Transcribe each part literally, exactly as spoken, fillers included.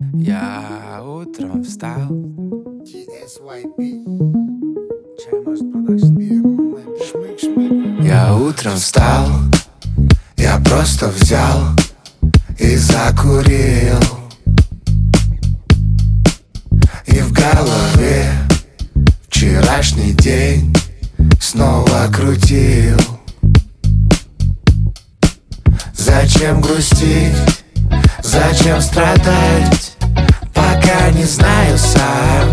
Я утром встал. Я утром встал, я просто взял и закурил. И в голове вчерашний день снова крутил. Зачем грустить, зачем страдать, пока не знаю сам.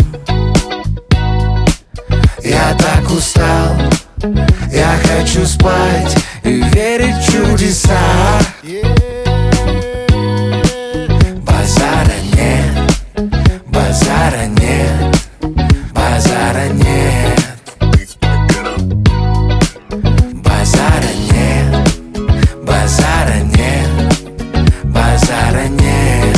Я так устал, я хочу спать и верить в чудеса. Базара нет, базара нет, базара нет. Базара нет, базара нет, базара нет.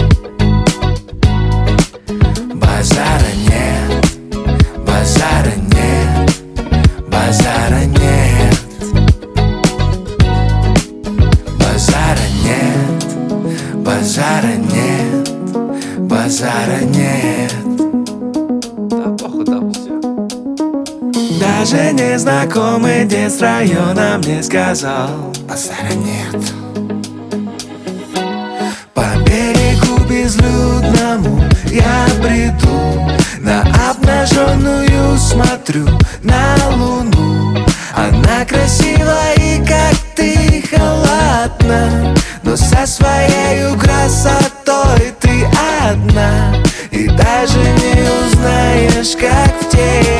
Базара нет, базара нет, базара нет. Базара нет, базара нет, базара нет. Да, похуй, да, все. Даже незнакомый дед с района мне сказал: базара нет. По берегу безлюдному я бреду, на обнаженную смотрю, на луну. Она красива и как ты халатна, но со своей красотой ты одна. И даже не узнаешь, как в те